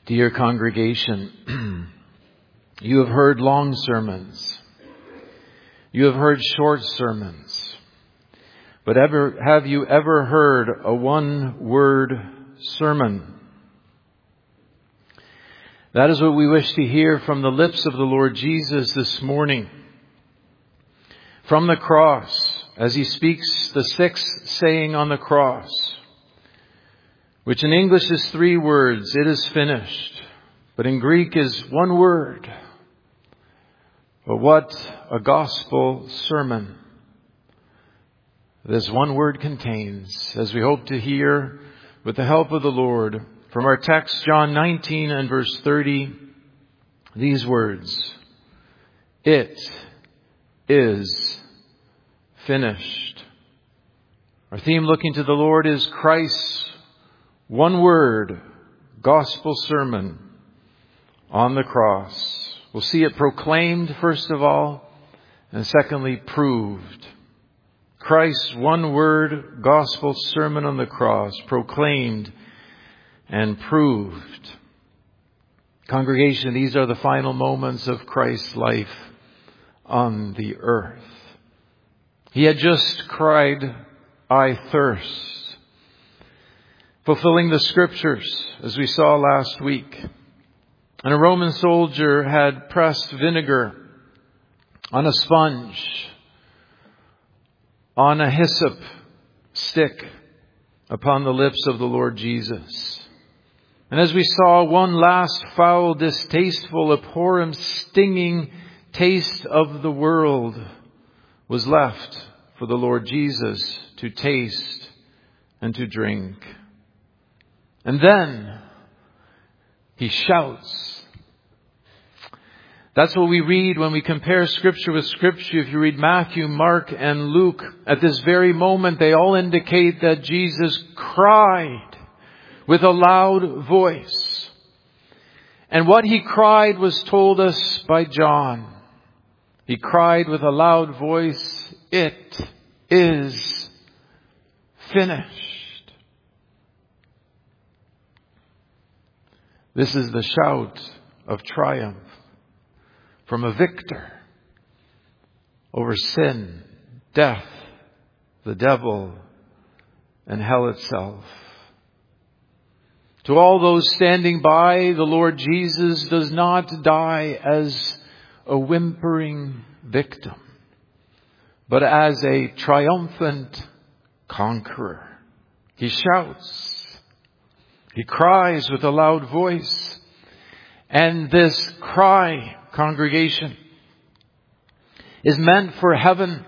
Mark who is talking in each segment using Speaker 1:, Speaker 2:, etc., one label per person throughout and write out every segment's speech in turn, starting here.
Speaker 1: Dear congregation, you have heard long sermons. You have heard short sermons. But have you ever heard a one-word sermon? That is what we wish to hear from the lips of the Lord Jesus this morning. From the cross, as he speaks the sixth saying on the cross, which in English is 3 words, it is finished. But in Greek is 1 word. But what a gospel sermon this 1 word contains, as we hope to hear with the help of the Lord from our text, John 19 and verse 30, these words, it is finished. Our theme looking to the Lord is Christ's 1 word gospel sermon on the cross. We'll see it proclaimed first of all, and secondly proved. Christ's 1 word gospel sermon on the cross, proclaimed and proved. Congregation, these are the final moments of Christ's life on the earth. He had just cried, "I thirst," fulfilling the scriptures, as we saw last week. And a Roman soldier had pressed vinegar on a sponge, on a hyssop stick, upon the lips of the Lord Jesus. And as we saw, one last foul, distasteful, abhorrent, stinging taste of the world was left for the Lord Jesus to taste and to drink. And then he shouts. That's what we read when we compare Scripture with Scripture. If you read Matthew, Mark, and Luke, at this very moment, they all indicate that Jesus cried with a loud voice. And what he cried was told us by John. He cried with a loud voice, "It is finished." This is the shout of triumph from a victor over sin, death, the devil, and hell itself. To all those standing by, the Lord Jesus does not die as a whimpering victim, but as a triumphant conqueror. He shouts. He cries with a loud voice. And this cry, congregation, is meant for heaven,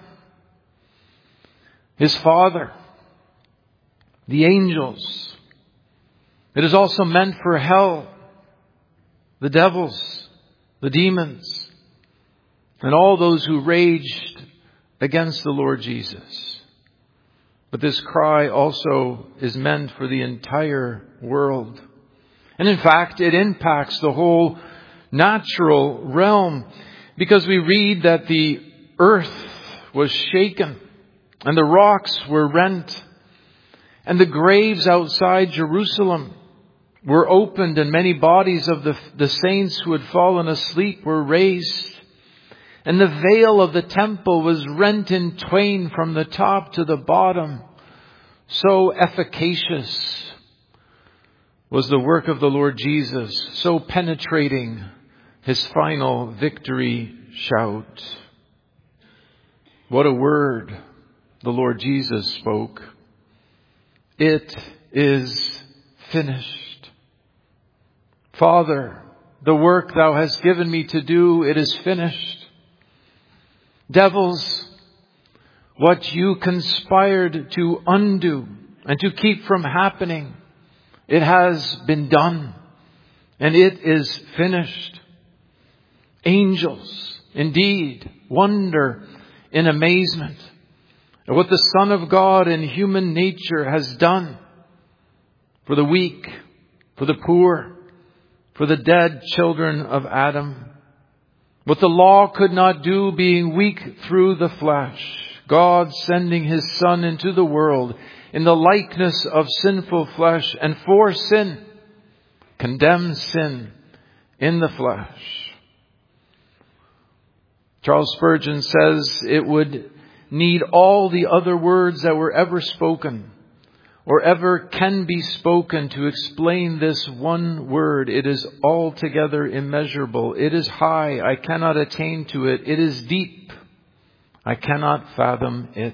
Speaker 1: His Father, the angels. It is also meant for hell, the devils, the demons, and all those who raged against the Lord Jesus. But this cry also is meant for the entire world. And in fact, it impacts the whole natural realm, because we read that the earth was shaken and the rocks were rent and the graves outside Jerusalem were opened, and many bodies of the saints who had fallen asleep were raised. And the veil of the temple was rent in twain from the top to the bottom. So efficacious was the work of the Lord Jesus, so penetrating His final victory shout. What a word the Lord Jesus spoke. It is finished. Father, the work Thou hast given me to do, it is finished. Devils, what you conspired to undo and to keep from happening, it has been done, and it is finished. Angels, indeed, wonder in amazement at what the Son of God in human nature has done for the weak, for the poor, for the dead children of Adam. What the law could not do, being weak through the flesh, God sending His Son into the world in the likeness of sinful flesh and for sin, condemns sin in the flesh. Charles Spurgeon says it would need all the other words that were ever spoken or ever can be spoken to explain this one word. It is altogether immeasurable. It is high. I cannot attain to it. It is deep. I cannot fathom it.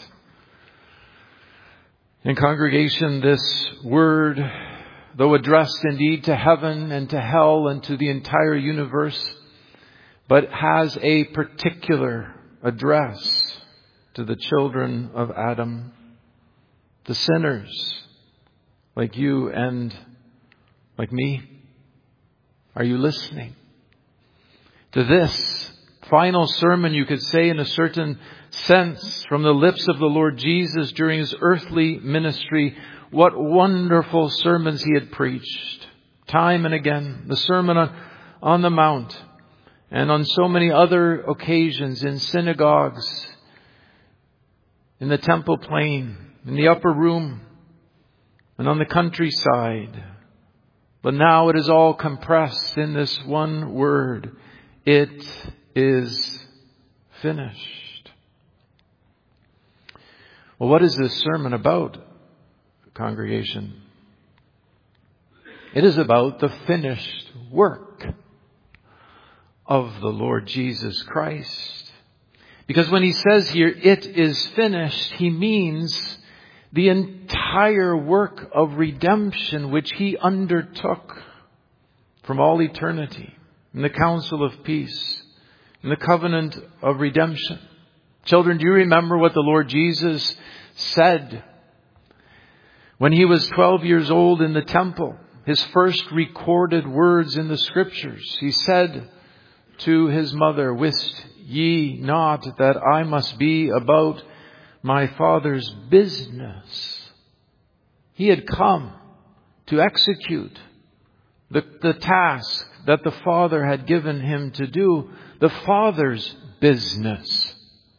Speaker 1: In congregation, this word, though addressed indeed to heaven and to hell and to the entire universe, but has a particular address to the children of Adam, the sinners like you and like me. Are you listening to this final sermon, you could say in a certain sense, from the lips of the Lord Jesus during his earthly ministry? What wonderful sermons he had preached time and again. The Sermon on the Mount, and on so many other occasions in synagogues, in the temple plain, in the upper room, and on the countryside. But now it is all compressed in this one word. It is finished. Well, what is this sermon about, congregation? It is about the finished work of the Lord Jesus Christ. Because when he says here, it is finished, he means the entire work of redemption which he undertook from all eternity in the council of peace, in the covenant of redemption. Children, do you remember what the Lord Jesus said when he was 12 years old in the temple? His first recorded words in the Scriptures. He said to his mother, "Wist ye not that I must be about my Father's business?" He had come to execute the task that the Father had given him to do, the Father's business.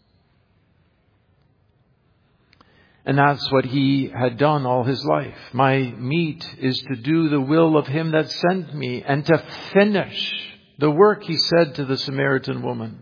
Speaker 1: And that's what he had done all his life. My meat is to do the will of him that sent me and to finish the work, he said to the Samaritan woman.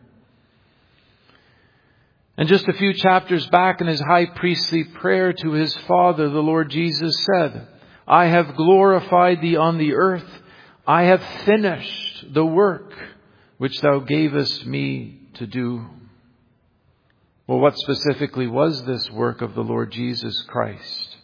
Speaker 1: And just a few chapters back in his high priestly prayer to his Father, the Lord Jesus said, "I have glorified thee on the earth. I have finished the work which thou gavest me to do." Well, what specifically was this work of the Lord Jesus Christ?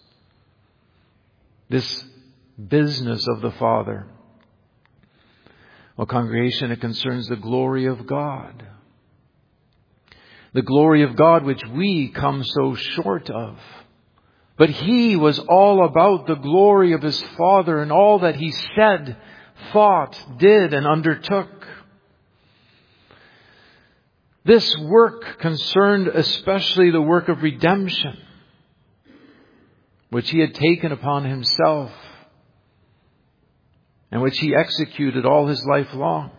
Speaker 1: This business of the Father. Well, congregation, it concerns the glory of God. The glory of God which we come so short of. But he was all about the glory of his Father and all that he said, thought, did, and undertook. This work concerned especially the work of redemption, which he had taken upon himself and which he executed all his life long.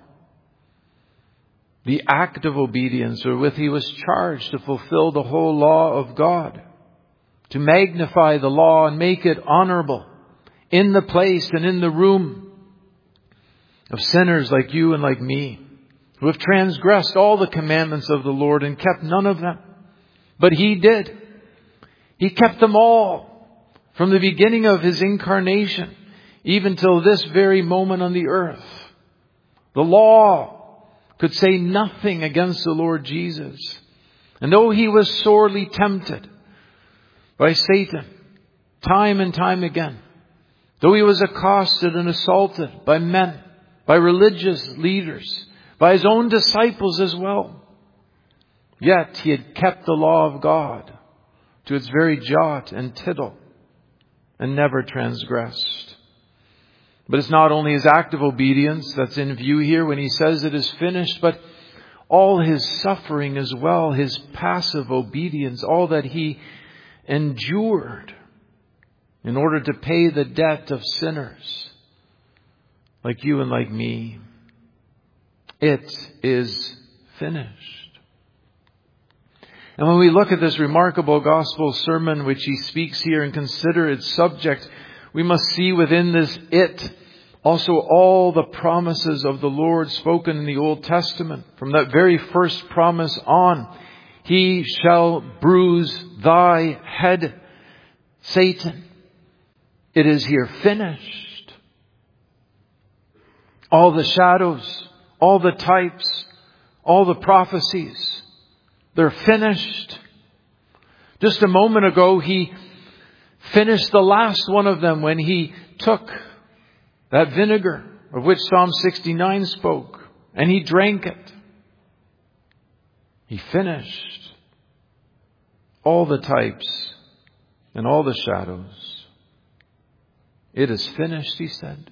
Speaker 1: The act of obedience wherewith he was charged to fulfill the whole law of God, to magnify the law and make it honorable in the place and in the room of sinners like you and like me, who have transgressed all the commandments of the Lord and kept none of them. But he did. He kept them all from the beginning of his incarnation, even till this very moment on the earth. The law could say nothing against the Lord Jesus. And though he was sorely tempted by Satan, time and time again, though he was accosted and assaulted by men, by religious leaders, by his own disciples as well, yet he had kept the law of God to its very jot and tittle and never transgressed. But it's not only his active obedience that's in view here when he says it is finished, but all his suffering as well, his passive obedience, all that he endured in order to pay the debt of sinners like you and like me. It is finished. And when we look at this remarkable gospel sermon which he speaks here and consider its subject, we must see within this it Also all the promises of the Lord spoken in the Old Testament, from that very first promise on, He shall bruise thy head, Satan. It is here finished. All the shadows, all the types, all the prophecies, they're finished. Just a moment ago, He finished the last one of them when He took that vinegar of which Psalm 69 spoke, and He drank it. He finished all the types and all the shadows. It is finished, He said.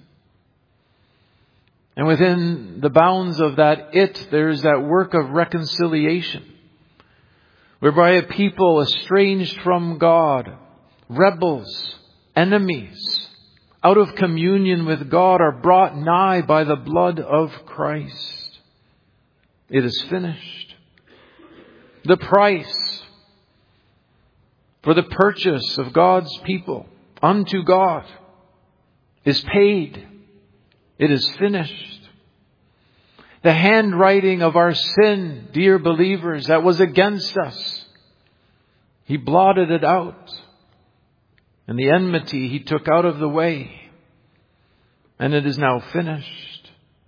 Speaker 1: And within the bounds of that there is that work of reconciliation, whereby a people estranged from God, rebels, enemies, out of communion with God, are brought nigh by the blood of Christ. It is finished. The price for the purchase of God's people unto God is paid. It is finished. The handwriting of our sin, dear believers, that was against us, He blotted it out. And the enmity He took out of the way. And it is now finished.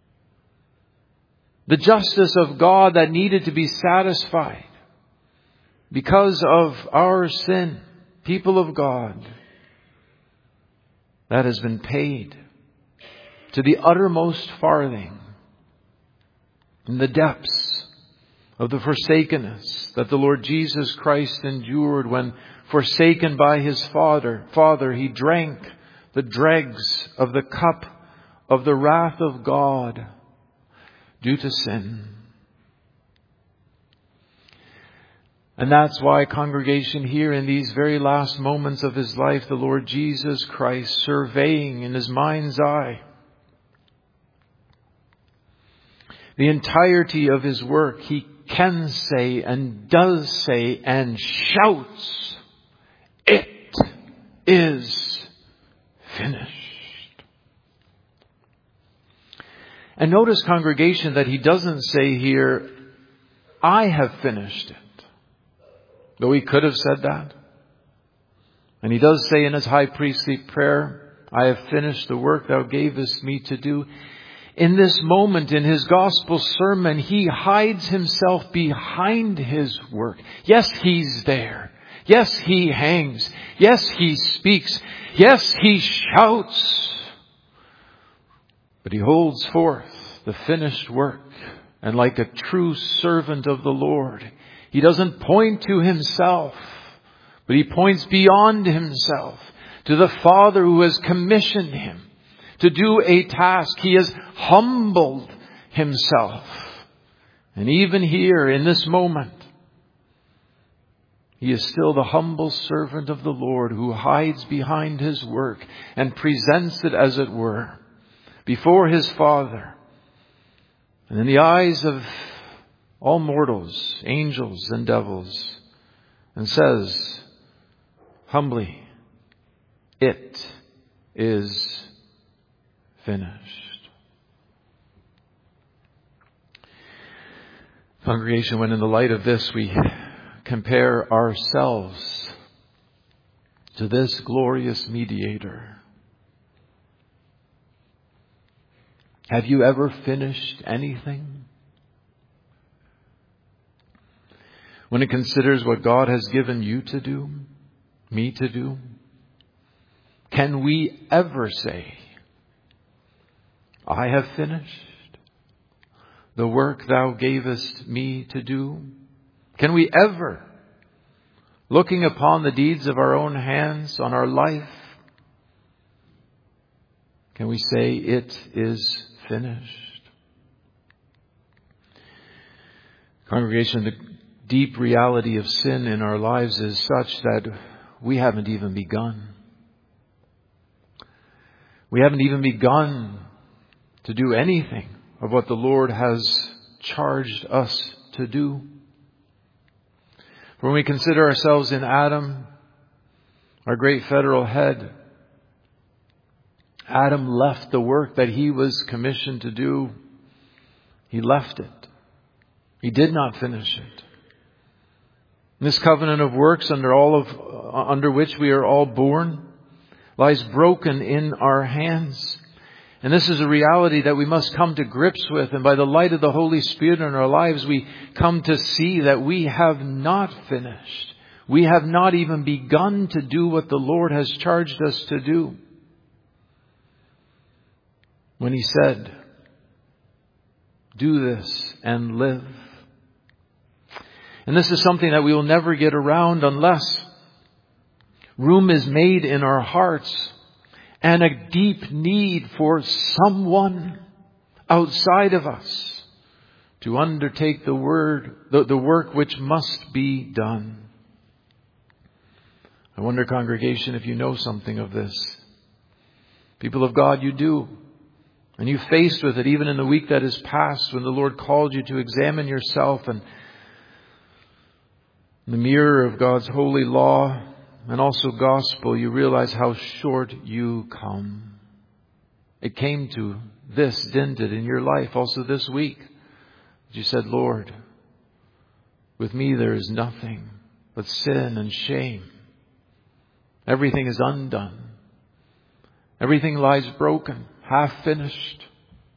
Speaker 1: The justice of God that needed to be satisfied because of our sin, people of God, that has been paid to the uttermost farthing, in the depths of the forsakenness that the Lord Jesus Christ endured when forsaken by His Father, He drank the dregs of the cup of the wrath of God due to sin. And that's why, congregation, here in these very last moments of His life, the Lord Jesus Christ, surveying in His mind's eye the entirety of His work, He can say and does say and shouts, "It is finished." And notice, congregation, that He doesn't say here, "I have finished it." Though He could have said that. And He does say in His high priestly prayer, "I have finished the work Thou gavest me to do." In this moment, in His gospel sermon, He hides Himself behind His work. Yes, He's there. Yes, He hangs. Yes, He speaks. Yes, He shouts. But He holds forth the finished work. And like a true servant of the Lord, He doesn't point to Himself, but He points beyond Himself to the Father who has commissioned Him to do a task. He has humbled Himself. And even here in this moment, He is still the humble servant of the Lord who hides behind His work and presents it, as it were, before His Father. And in the eyes of all mortals, angels and devils, and says humbly, "It is finished." Congregation, when in the light of this we compare ourselves to this glorious mediator, have you ever finished anything? When it considers what God has given you to do, me to do, can we ever say, "I have finished the work Thou gavest me to do"? Can we ever, looking upon the deeds of our own hands, on our life, can we say, "It is finished"? Congregation, the deep reality of sin in our lives is such that we haven't even begun. We haven't even begun to do anything of what the Lord has charged us to do. When we consider ourselves in Adam, our great federal head, Adam left the work that he was commissioned to do. He left it. He did not finish it. This covenant of works under which we are all born lies broken in our hands. And this is a reality that we must come to grips with. And by the light of the Holy Spirit in our lives, we come to see that we have not finished. We have not even begun to do what the Lord has charged us to do. When He said, "Do this and live." And this is something that we will never get around unless room is made in our hearts and a deep need for someone outside of us to undertake the work which must be done. I wonder, congregation, if you know something of this. People of God, you do. And you faced with it even in the week that has passed when the Lord called you to examine yourself and in the mirror of God's holy law and also gospel, you realize how short you come. It came to this, didn't it, in your life also this week? You said, "Lord, with me there is nothing but sin and shame. Everything is undone. Everything lies broken, half finished."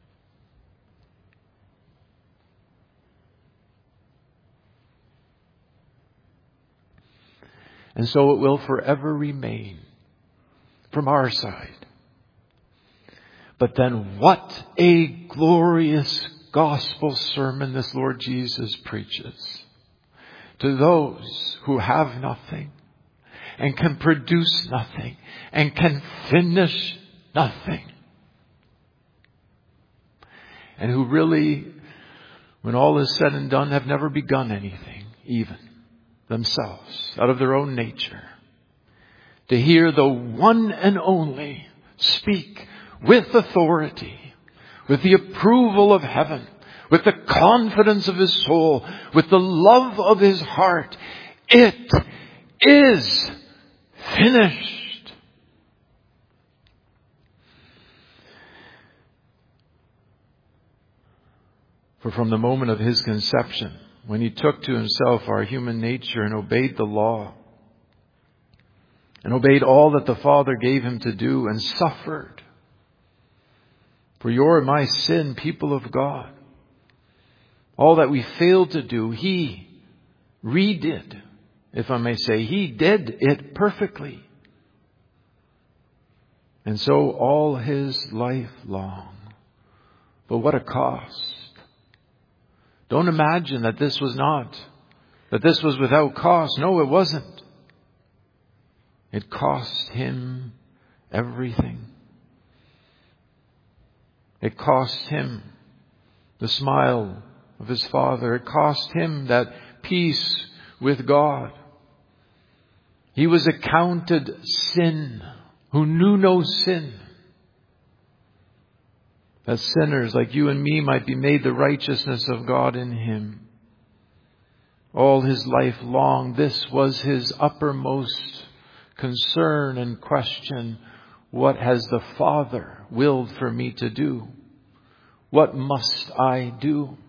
Speaker 1: And so it will forever remain from our side. But then what a glorious gospel sermon this Lord Jesus preaches to those who have nothing and can produce nothing and can finish nothing. And who really, when all is said and done, have never begun anything, even themselves, out of their own nature. To hear the one and only speak with authority, with the approval of heaven, with the confidence of his soul, with the love of his heart. It is finished. For from the moment of his conception, when he took to himself our human nature and obeyed the law, and obeyed all that the Father gave him to do, and suffered for your and my sin, people of God, all that we failed to do, he redid, if I may say. He did it perfectly. And so all his life long. But what a cost. Don't imagine that this was without cost. No, it wasn't. It cost him everything. It cost him the smile of his Father. It cost him that peace with God. He was accounted sin, who knew no sin, that sinners like you and me might be made the righteousness of God in him. All his life long, this was his uppermost concern and question. What has the Father willed for me to do? What must I do?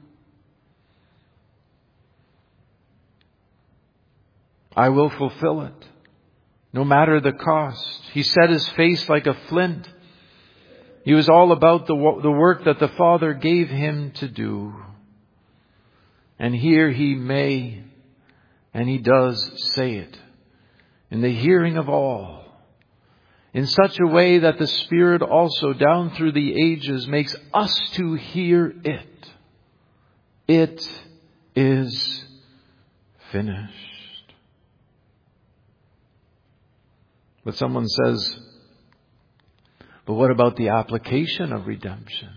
Speaker 1: I will fulfill it, no matter the cost. He set his face like a flint. He was all about the work that the Father gave him to do. And here he may, and he does say it, in the hearing of all, in such a way that the Spirit also down through the ages makes us to hear it. It is finished. But someone says, but what about the application of redemption?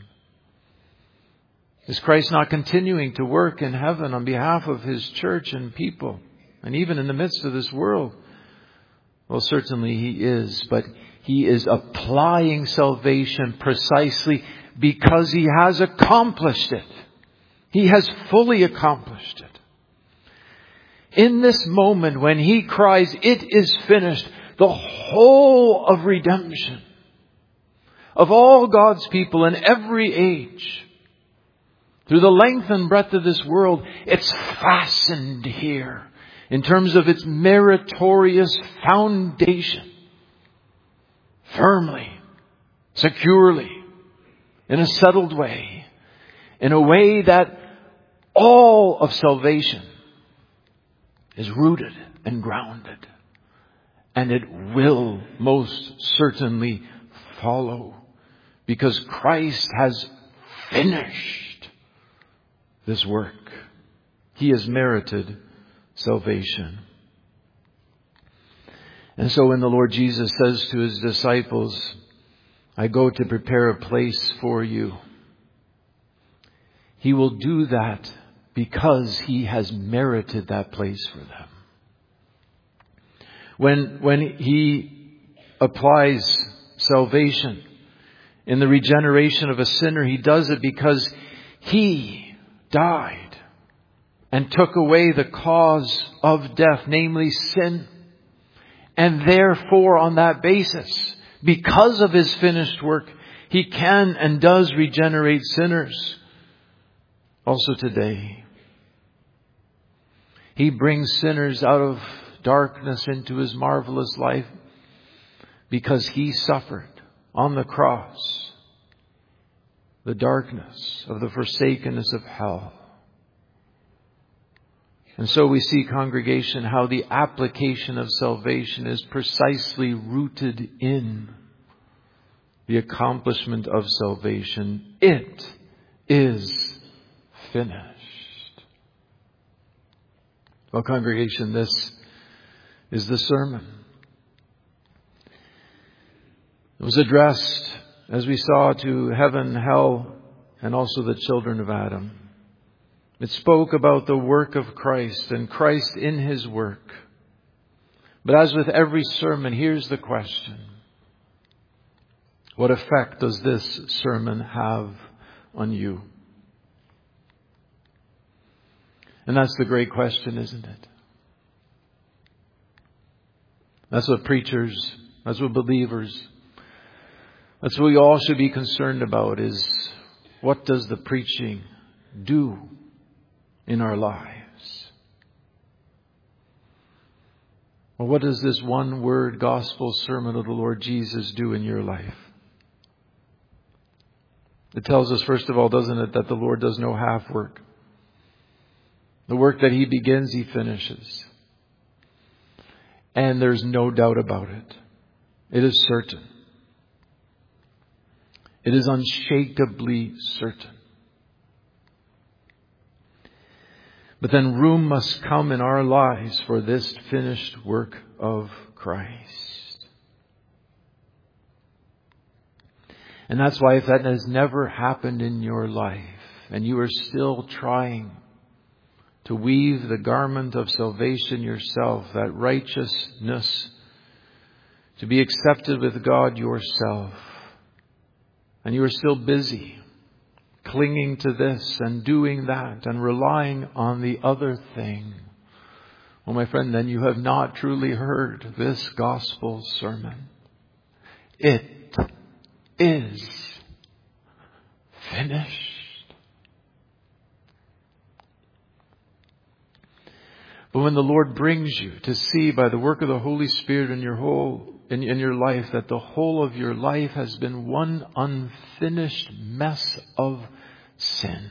Speaker 1: Is Christ not continuing to work in heaven on behalf of his church and people, and even in the midst of this world? Well, certainly he is, but he is applying salvation precisely because he has accomplished it. He has fully accomplished it. In this moment when he cries, "It is finished," the whole of redemption of all God's people in every age, through the length and breadth of this world, it's fastened here in terms of its meritorious foundation, firmly, securely, in a settled way, in a way that all of salvation is rooted and grounded. And it will most certainly follow, because Christ has finished this work. He has merited salvation. And so when the Lord Jesus says to His disciples, I go to prepare a place for you, He will do that because He has merited that place for them. When He applies salvation in the regeneration of a sinner, He does it because He died and took away the cause of death, namely sin. And therefore, on that basis, because of His finished work, He can and does regenerate sinners. Also today, He brings sinners out of darkness into His marvelous life because He suffered on the cross the darkness of the forsakenness of hell. And so we see, congregation, how the application of salvation is precisely rooted in the accomplishment of salvation. It is finished. Well, congregation, this is the sermon. It was addressed, as we saw, to heaven, hell, and also the children of Adam. It spoke about the work of Christ and Christ in His work. But as with every sermon, here's the question. What effect does this sermon have on you? And that's the great question, isn't it? That's what preachers, that's what believers, that's what we all should be concerned about, is what does the preaching do in our lives? Well, what does this one word gospel sermon of the Lord Jesus do in your life? It tells us, first of all, doesn't it, that the Lord does no half work. The work that He begins, He finishes. And there's no doubt about it. It is certain. It is unshakably certain. But then room must come in our lives for this finished work of Christ. And that's why, if that has never happened in your life and you are still trying to weave the garment of salvation yourself, that righteousness, to be accepted with God yourself, and you are still busy clinging to this and doing that and relying on the other thing, well, my friend, then you have not truly heard this gospel sermon. It is finished. But when the Lord brings you to see by the work of the Holy Spirit in your life that the whole of your life has been one unfinished mess of sin,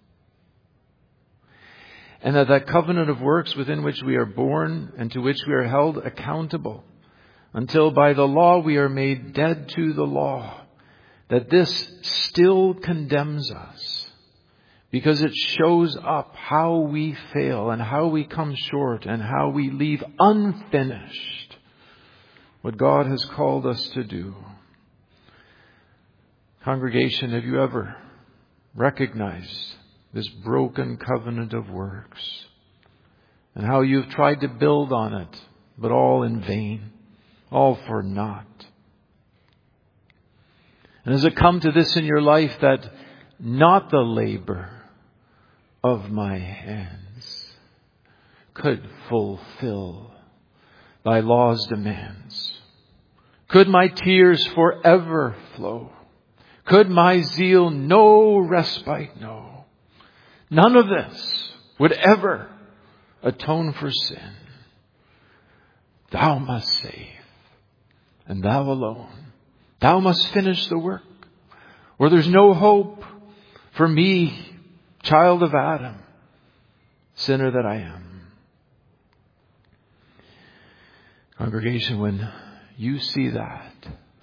Speaker 1: and that covenant of works within which we are born and to which we are held accountable until by the law we are made dead to the law, that this still condemns us. Because it shows up how we fail and how we come short and how we leave unfinished what God has called us to do. Congregation, have you ever recognized this broken covenant of works and how you've tried to build on it, but all in vain, all for naught? And has it come to this in your life, that not the labor of my hands could fulfill Thy law's demands? Could my tears forever flow Could my zeal no respite know? None of this would ever atone for sin. Thou must save, and thou alone. Thou must finish the work, or there's no hope for me, child of Adam, sinner that I am. Congregation, when you see that,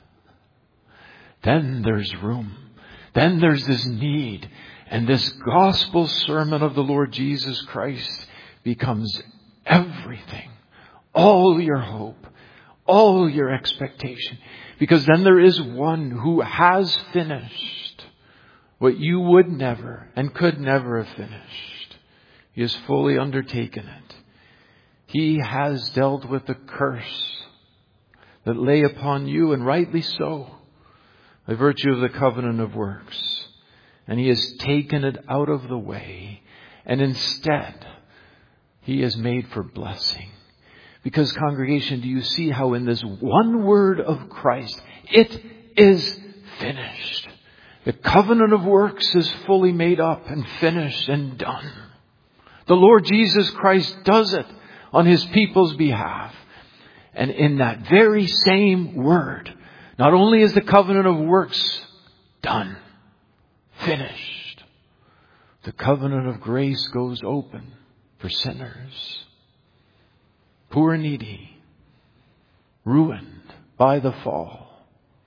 Speaker 1: then there's room. Then there's this need. And this gospel sermon of the Lord Jesus Christ becomes everything. All your hope. All your expectation. Because then there is one who has finished what you would never and could never have finished. He has fully undertaken it. He has dealt with the curse that lay upon you, and rightly so, by virtue of the covenant of works. And He has taken it out of the way. And instead, He has made for blessing. Because, congregation, do you see how in this one word of Christ, it is finished. The covenant of works is fully made up and finished and done. The Lord Jesus Christ does it on His people's behalf. And in that very same word, not only is the covenant of works done, finished, the covenant of grace goes open for sinners, poor and needy, ruined by the fall.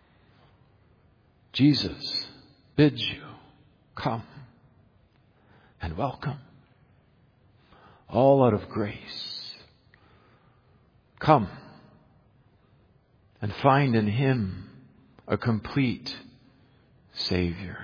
Speaker 1: Jesus bids you come and welcome, all out of grace. Come and find in Him a complete Savior.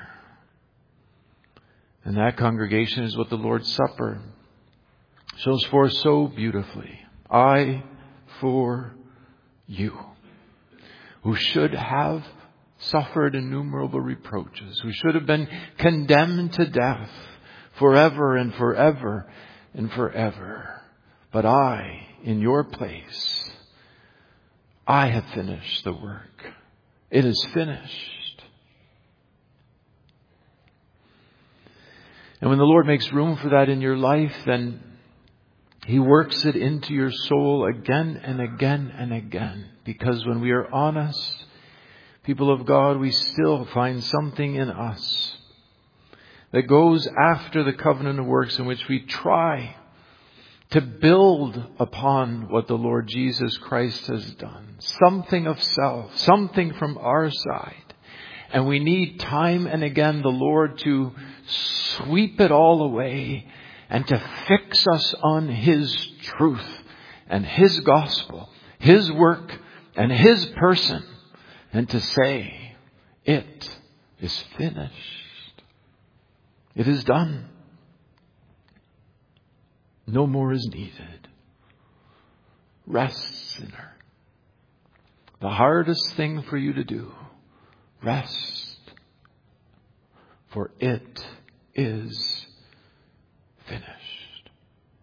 Speaker 1: And that, congregation, is what the Lord's Supper shows forth so beautifully. I for you, who should have suffered innumerable reproaches, who should have been condemned to death forever and forever and forever. But I, in your place, I have finished the work. It is finished. And when the Lord makes room for that in your life, then He works it into your soul again and again and again. Because when we are honest, people of God, we still find something in us that goes after the covenant of works, in which we try to build upon what the Lord Jesus Christ has done. Something of self, something from our side. And we need time and again the Lord to sweep it all away and to fix us on His truth and His gospel, His work and His person, and to say, it is finished. It is done. No more is needed. Rest, sinner. The hardest thing for you to do. Rest. For it is finished.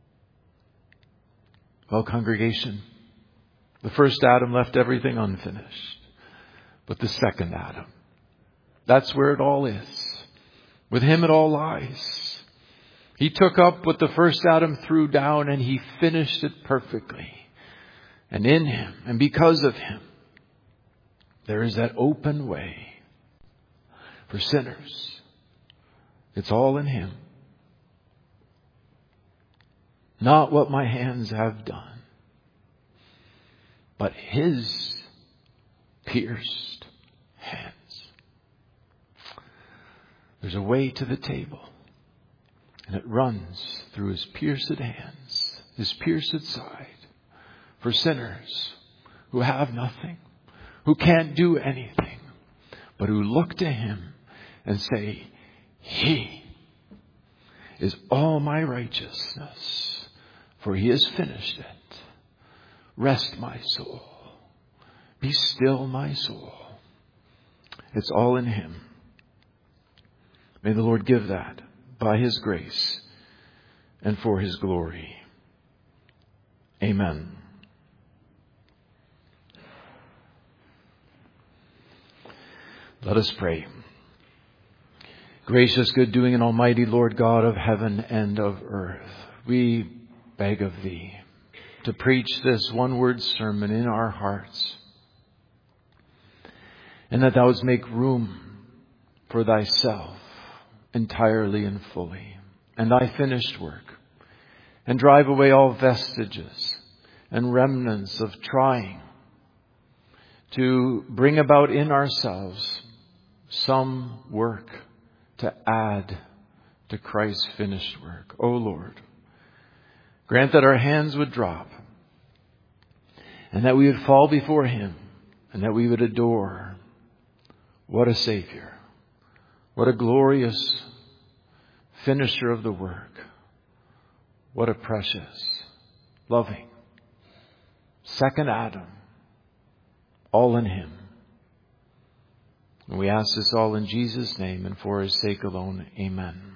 Speaker 1: Well, congregation, the first Adam left everything unfinished. But the second Adam, that's where it all is. With Him it all lies. He took up what the first Adam threw down, and He finished it perfectly. And in Him, and because of Him, there is that open way for sinners. It's all in Him. Not what my hands have done, but His pierced hands. There's a way to the table, and it runs through His pierced hands, His pierced side, for sinners who have nothing, who can't do anything, but who look to Him and say, He is all my righteousness, for He has finished it. Rest, my soul. Be still, my soul. It's all in Him. May the Lord give that by His grace and for His glory. Amen. Let us pray. Gracious, good doing, and almighty Lord God of heaven and of earth, we beg of Thee to preach this one-word sermon in our hearts, and that Thou wouldst make room for Thyself entirely and fully, and Thy finished work, and drive away all vestiges and remnants of trying to bring about in ourselves some work to add to Christ's finished work. O Lord, grant that our hands would drop, and that we would fall before Him, and that we would adore. What a Savior. What a glorious finisher of the work. What a precious, loving, second Adam. All in Him. And we ask this all in Jesus' name and for His sake alone. Amen.